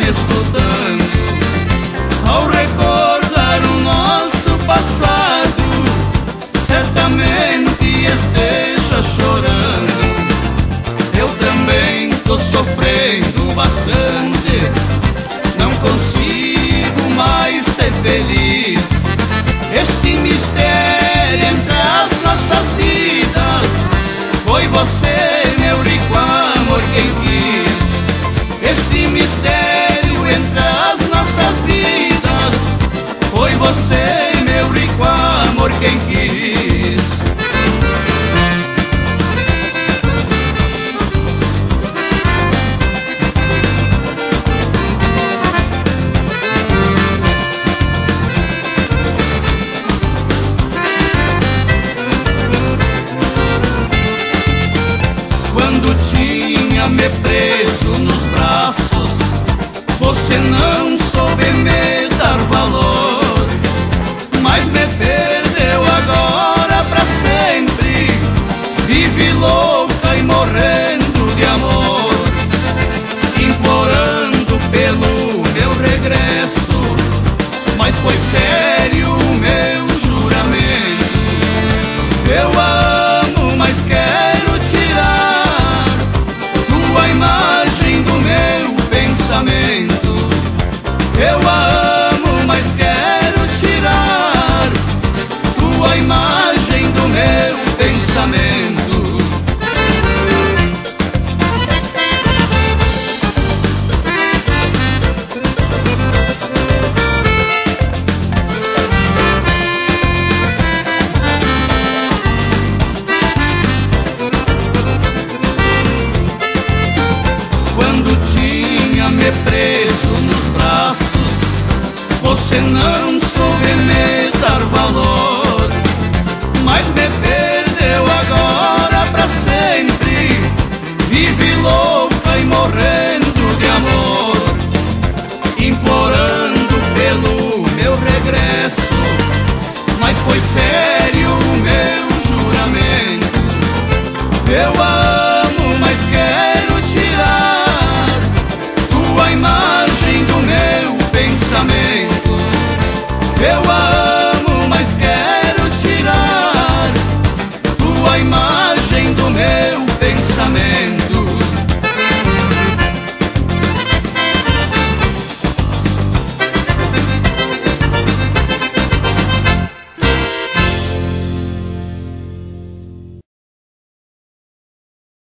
me escutando. Ao recordar o nosso passado, certamente esteja chorando. Eu também tô sofrendo bastante, não consigo mais ser feliz. Este mistério entre as nossas vidas, foi você, meu rico amor, quem quis. Este mistério entre as nossas vidas, foi você, meu rico amor, quem quis. Quando tinha me preso nos braços, você não soube me dar valor, mas me perdeu agora pra sempre. Vive louca e morrendo de amor, implorando pelo meu regresso, mas foi sério o meu juramento. Eu amo, mas quero tirar tua imagem do meu pensamento. Eu amo, mas quero tirar tua imagem do meu pensamento. Quando tinha me preso nos braços, você não soube me dar valor, mas me perdeu agora pra sempre. Vive louca e morrendo de amor, implorando pelo meu regresso, mas foi sério o meu juramento. Eu amo, mas quero tirar tua imagem do meu pensamento. Eu amo, mas quero tirar tua imagem do meu pensamento.